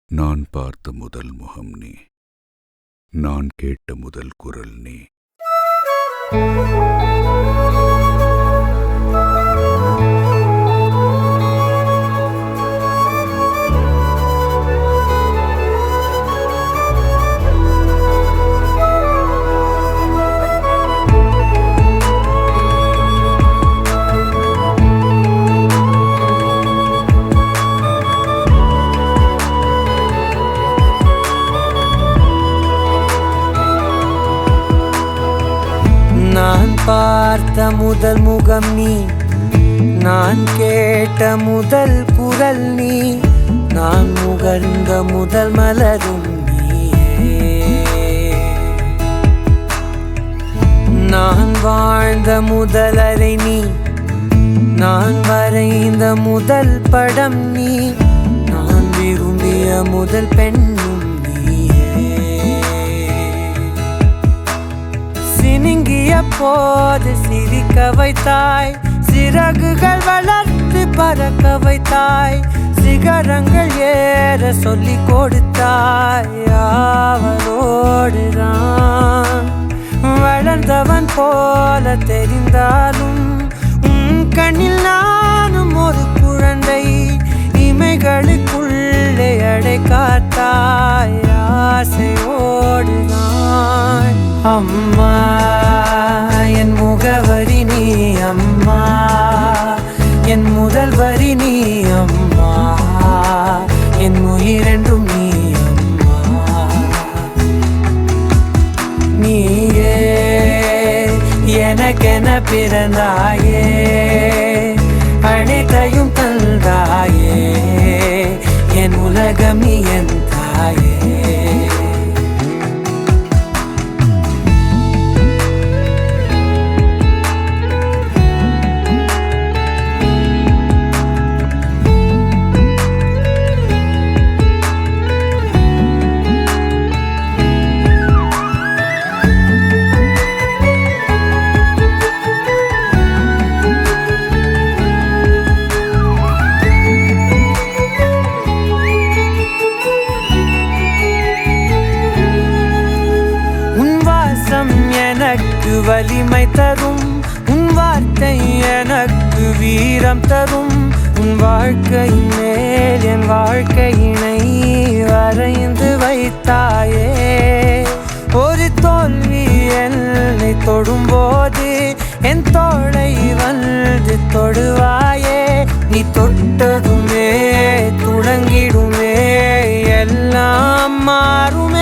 நான் பார்த்த முதல் முகம் நீ, நான் கேட்ட முதல் குரல் நீ. நான் பார்த்த முதல் முகம் நீ, நான் கேட்ட முதல் குரல் நீ, நான் முகர்ந்த முதல் மலரும் நீயே. நான் வாழ்ந்த முதல் அறை நீ, நான் வரைந்த முதல் படம் நீ, நான் விரும்பிய முதல் பெண்ணும் சினுங்கிய போது சிரிக்க வைத்தாய், சிறகுகள் வளர்த்து பறக்க வைத்தாய், சிகரங்கள் ஏற சொல்லிக் கொடுத்தாய். அவரோடுதான் வளர்ந்தவன் போல தெரிந்தாலும் உன் கண்ணில் நானும் ஒரு குழந்தை, இமைகளுக்குள்ளே அடை காத்தாய். ஆசையோடுதான் அம்மா என் முகவரி நீ, அம்மா என் முதல் வரி நீ, அம்மா என் உயிரென்றும் நீ, அம்மா நீயே எனக்கென பிறந்தாயே, அனைத்தையும் தந்தாயே, என் உலகம் நீ என் தாயே. எனக்கு வலிமை தரும் உன் வார்த்தை, எனக்கு வீரம் தரும் உன் வாழ்க்கை மேல் என் வாழ்க்கையினை வரைந்து வைத்தாயே. ஒரு தோல்வி என்னை தொடும்போது என் தோளை வந்து தொடுவாயே. நீ தொட்டதுமே துளங்கிடுமே, எல்லாம் மாறுமே.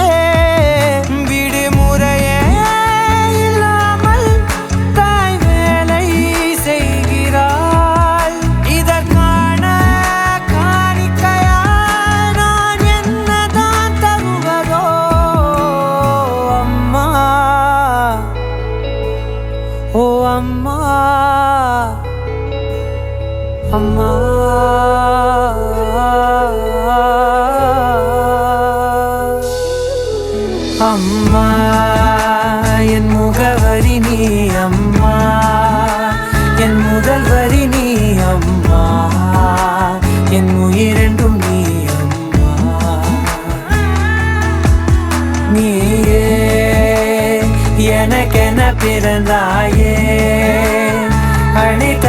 ஓ அம்மா அம்மா அம்மா என் முகவரி நீ, அம்மா என் முதல் வரி நீ, அம்மா என் உயிரென்றும் நீ, அம்மா நீயே எனக்கென பிறந்தாயே, அனைத்து